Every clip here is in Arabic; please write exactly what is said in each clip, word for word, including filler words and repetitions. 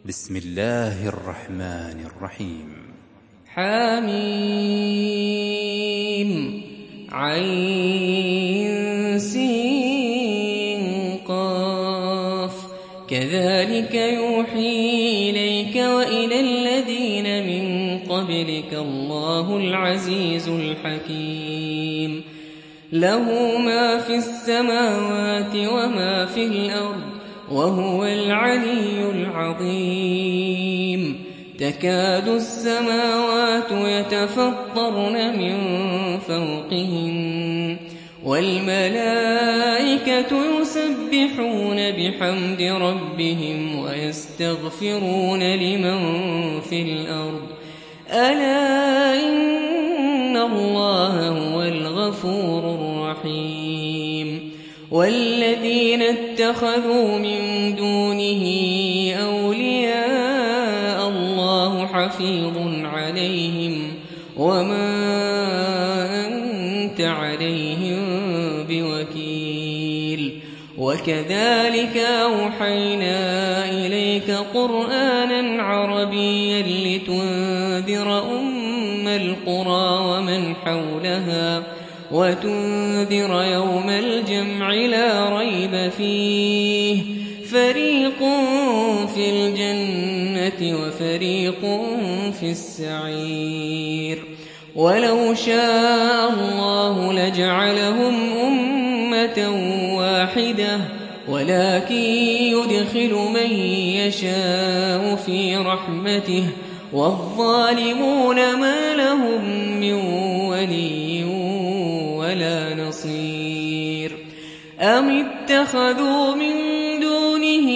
بسم الله الرحمن الرحيم. حميم عين سين قاف كذلك يوحي إليك وإلى الذين من قبلك الله العزيز الحكيم. له ما في السماوات وما في الأرض وهو العلي العظيم. تكاد السماوات يتفطرن من فوقهن والملائكة يسبحون بحمد ربهم ويستغفرون لمن في الأرض ألا إن الله هو الغفور الرحيم. والذين اتخذوا من دونه أولياء الله حفيظ عليهم وما أنت عليهم بوكيل. وكذلك أوحينا إليك قرآنا عربيا لتنذر أم القرى ومن حولها وتنذر يوم الجمع لا ريب فيه فريق في الجنة وفريق في السعير. ولو شاء الله لجعلهم أمة واحدة ولكن يدخل من يشاء في رحمته والظالمون ما لهم من ولي ولا نصير. أم اتخذوا من دونه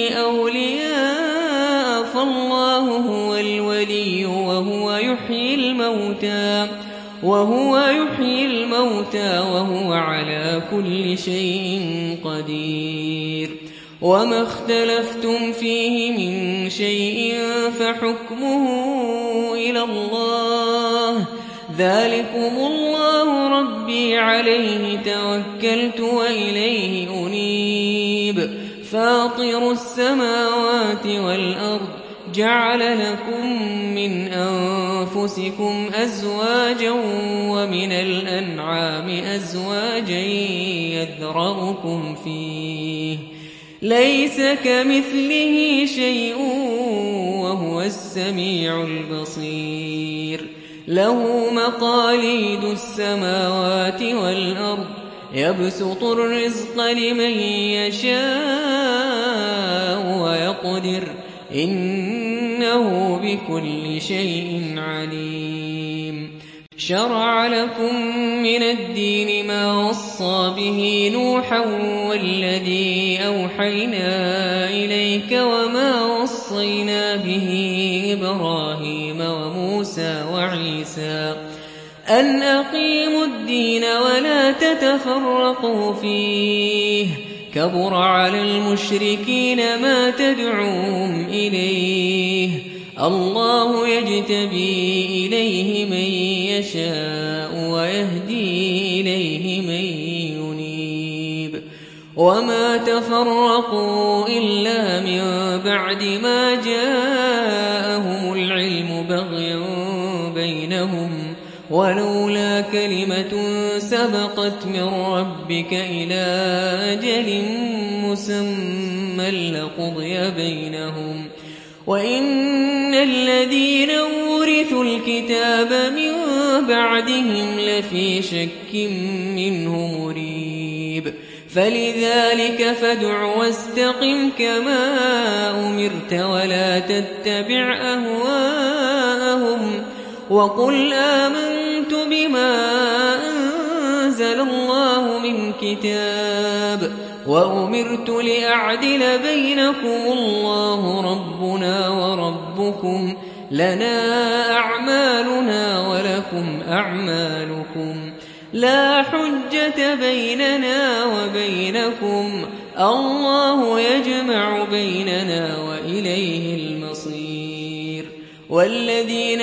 أولياء فالله هو الولي وهو يحيي الموتى وهو يحيي الموتى وهو على كل شيء قدير. وما اختلفتم فيه من شيء فحكمه إلى الله ذلكم الله ربي عليه توكلت وإليه أنيب. فاطر السماوات والأرض جعل لكم من أنفسكم أزواجا ومن الأنعام أزواجا يذرأكم فيه ليس كمثله شيء وهو السميع البصير. له مقاليد السماوات والأرض يبسط الرزق لمن يشاء ويقدر إنه بكل شيء عليم. شرع لكم من الدين ما وصى به نوحا والذي أوحينا إليك وما وصينا به إبراهيم وموسى وعيسى أن أقيموا الدين ولا تتفرقوا فيه كبر على المشركين ما تدعوهم إليه. الله يجتبي إليه من يشاء ويهدي إليه من ينيب. وما تفرقوا إلا من بعد ما جاءهم العلم بغيا بينهم ولولا كلمة سبقت من ربك إلى أجل مسمى لقضي بينهم وإن الذين أورثوا الكتاب من بعدهم لفي شك منه مريب. فلذلك فادع واستقم كما أمرت ولا تتبع أهواءهم وقل آمنت بما أنزل الله من كتاب وأمرت لأعدل بينكم الله ربنا وربكم لنا أعمالنا ولكم أعمالكم لا حجة بيننا وبينكم الله يجمع بيننا وإليه المصير. والذين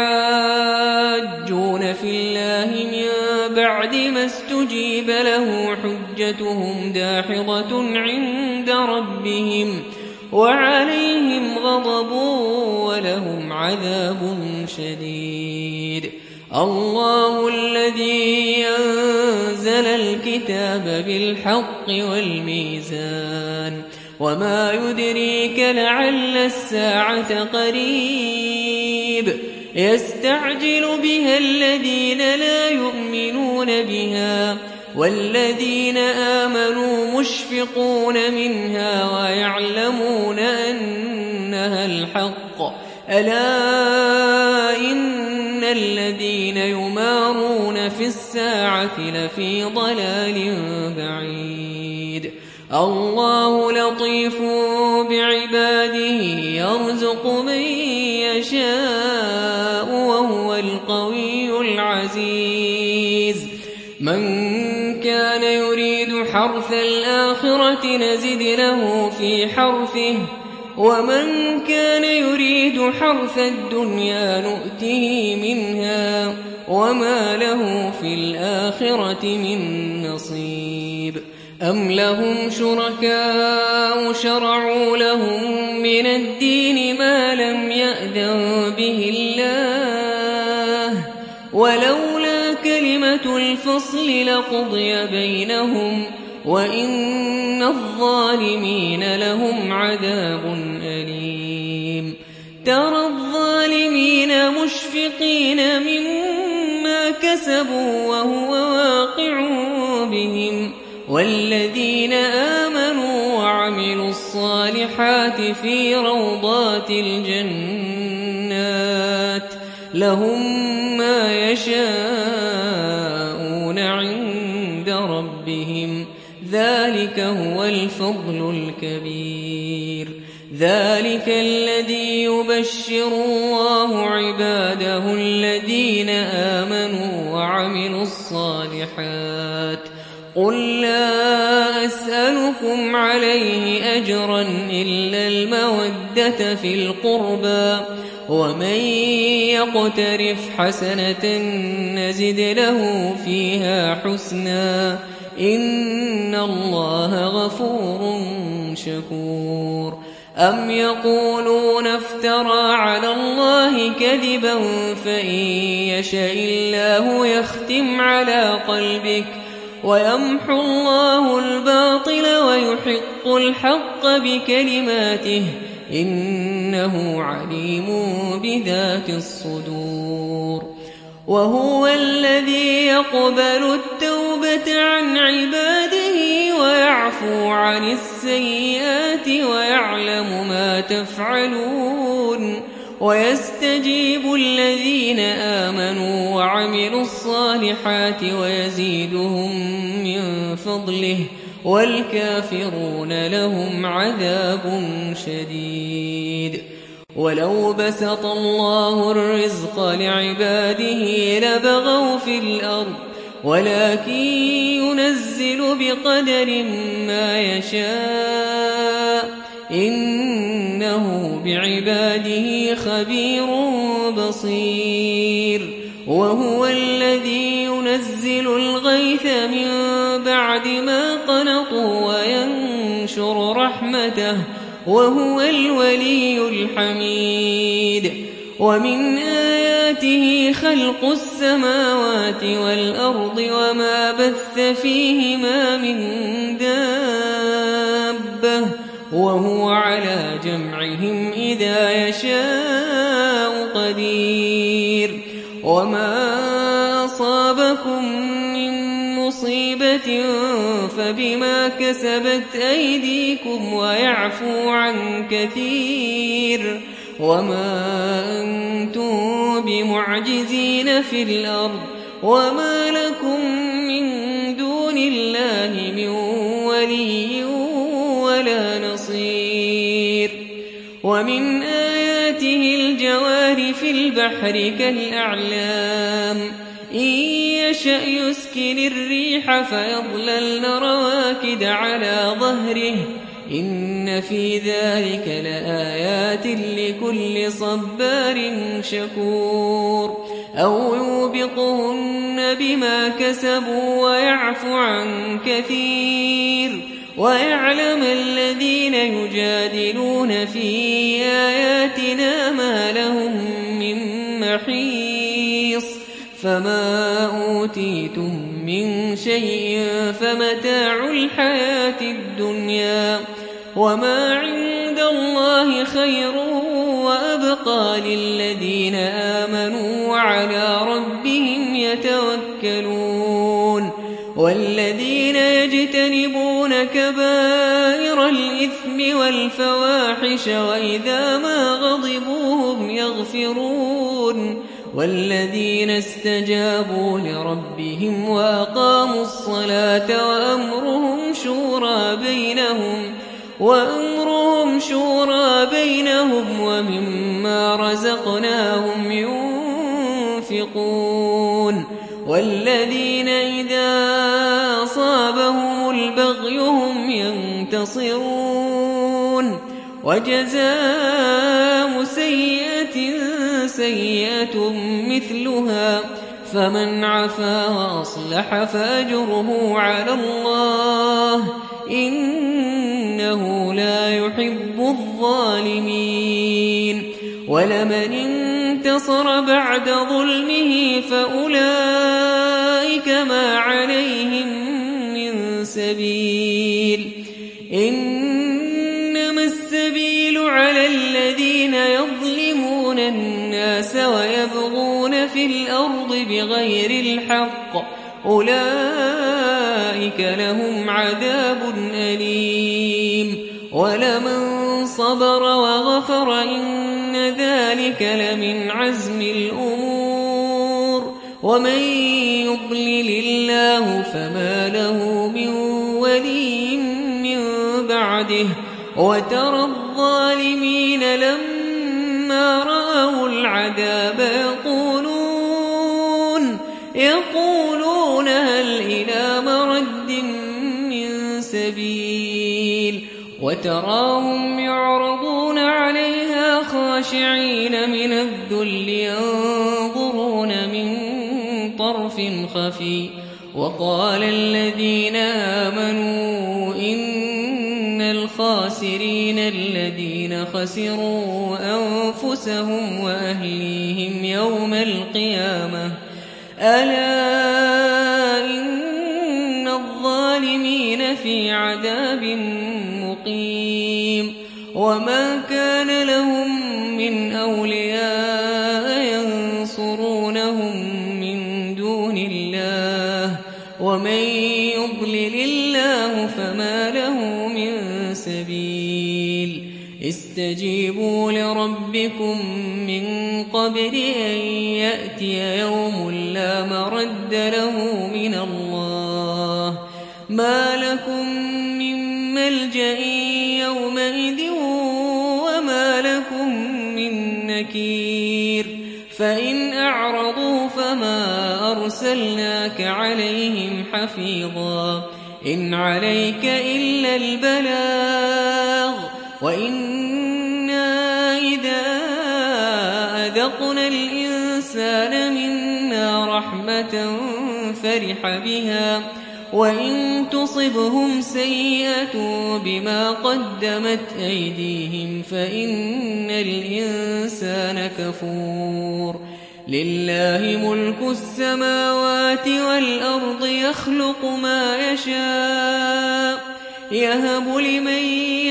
يحاجون في الله من بعد ما استجيب له حجتهم داحضة عند ربهم وعليهم غضب ولهم عذاب شديد. الله الذي أنزل الكتاب بالحق والميزان وما يدريك لعل الساعة قريب يستعجل بها الذين لا يؤمنون بها والذين آمنوا مشفقون منها ويعلمون أنها الحق ألا إن الذين يمارون في الساعة لفي ضلال بعيد. الله لطيف بعباده يرزق من يشاء وهو القوي العزيز. من كان يريد حرث الآخرة نزد له في حرثه ومن كان يريد حرث الدنيا نؤته منها وما له في الآخرة من نصيب. أم لهم شركاء شرعوا لهم من الدين ما لم يأذن به الله ولولا كلمة الفصل لقضي بينهم وإن الظالمين لهم عذاب أليم. ترى الظالمين مشفقين مما كسبوا وهو واقع بهم والذين آمنوا وعملوا الصالحات في روضات الجنات لهم ما يشاءون عند ربهم ذلك هو الفضل الكبير. ذلك الذي يبشر الله عباده الذين آمنوا وعملوا الصالحات. قل لا أسألكم عليه أجرا إلا المودة في القربى ومن يقترف حسنة نزد له فيها حسنا إن الله غفور شكور. أم يقولون افترى على الله كذبا فإن يشاء الله يختم على قلبك ويمحو الله الباطل ويحق الحق بكلماته إنه عليم بذات الصدور. وهو الذي يقبل التوبة عن عباده ويعفو عن السيئات ويعلم ما تفعلون ويستجيب الذين آمنوا وعملوا الصالحات ويزيدهم من فضله والكافرون لهم عذاب شديد. ولو بسط الله الرزق لعباده لبغوا في الأرض ولكن ينزل بقدر ما يشاء إنه بعباده خبير بصير. وهو الذي ينزل الغيث من بعد ما قنطوا وينشر رحمته وهو الولي الحميد. ومن آياته خلق السماوات والأرض وما بث فيهما من دابة وهو على جمعهم إذا يشاء قدير. وما أصابكم من مصيبة فبما كسبت أيديكم ويعفو عن كثير وما أنتم بمعجزين في الأرض وما لكم من دون الله من ولي ولا نصير. ومن آياته الجوار في البحر كالأعلام إن يشأ يسكن الريح فيظللن رواكد على ظهره إن في ذلك لآيات لكل صبار شكور. أو يوبقهن بما كسبوا ويعفو عن كثير ويعلم الذين يجادلون في آياتنا ما لهم من محيص فما أوتيتم من شيء فمتاع الحياة الدنيا وما عند الله خير وأبقى للذين آمنوا وعلى ربهم يتوكلون والذين يجتنبون كبائر الإثم والفواحش وإذا ما غضبوا هم يغفرون والذين استجابوا لربهم وأقاموا الصلاة وأمرهم شورى بينهم وأمرهم شورى بينهم ومما رزقناهم ينفقون والذين إذا أصابهم البغي هم ينتصرون وجزاء سيئة سيئة مثلها فمن عفا وأصلح فأجره على الله إنه لا يحب الظالمين ولمن انتصر بعد ظلمه فأولئك ما عليهم من سبيل إنما السبيل على الذين يظلمون الناس ويبغون في الأرض بغير الحق أولئك لهم عذاب أليم ولمن صبر وغفر إن ذلك لمن عزم الأمور ومن يضلل الله فما له من ولي من بعده وترى الظالمين لما رأوا العذاب يقولون يقولون هل إلى مرد من سبيل وتراهم يعرضون عليها خاشعين من الذل ينظرون من طرف خفي وقال الذين آمنوا إن الخاسرين الذين خسروا أنفسهم وأهليهم يوم القيامة ألا إن الظالمين في عذاب مقيم وما كان لهم من أولياء ينصرونهم من دون الله ومن يضلل الله فما له من سبيل استجيبوا لربكم من قبل أن يأتي يوم لا مرد له من الله ما لكم من ملجأ يومئذ وما لكم من نكير فإن أعرضوا فما أرسلناك عليهم حفيظا إن عليك إلا البلاغ وإنا إذا أذقنا الإنسان منا رحمة فرح بها وإن تصبهم سيئة بما قدمت أيديهم فإن الإنسان كفور لله ملك السماوات والأرض يخلق ما يشاء يهب لمن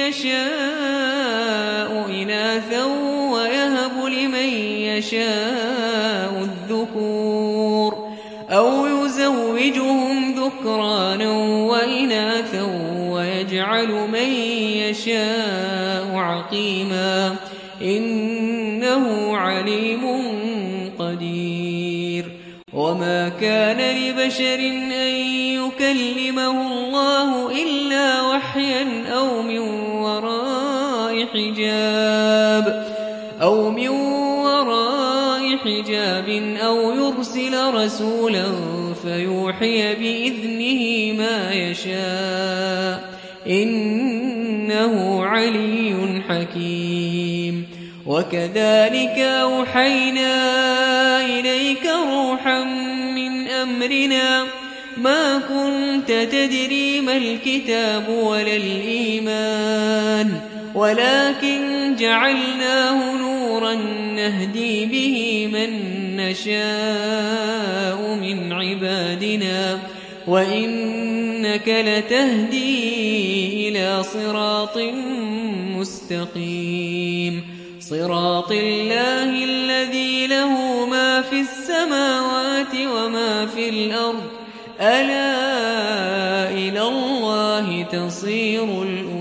يشاء إناثا ويهب لمن يشاء الذكور أو يزوجهم ذكرانا وإناثا ويجعل من يشاء عقيما إنه عليم قدير وما كان لبشر أن يكلمه الله إلا وحيا أو من وراء حجاب أو من وراء حجاب أو يرسل رسولا فيوحي بإذنه ما يشاء إنه علي حكيم وكذلك أوحينا إليك روحا من أمرنا ما كنت تدري ما الكتاب ولا الإيمان ولكن جعلناه نورا نهدي به من نشاء من عبادنا وإنك لتهدي إلى صراط مستقيم صراط الله الذي له ما في السماوات وما في الأرض ألا إلى الله تصير الأمور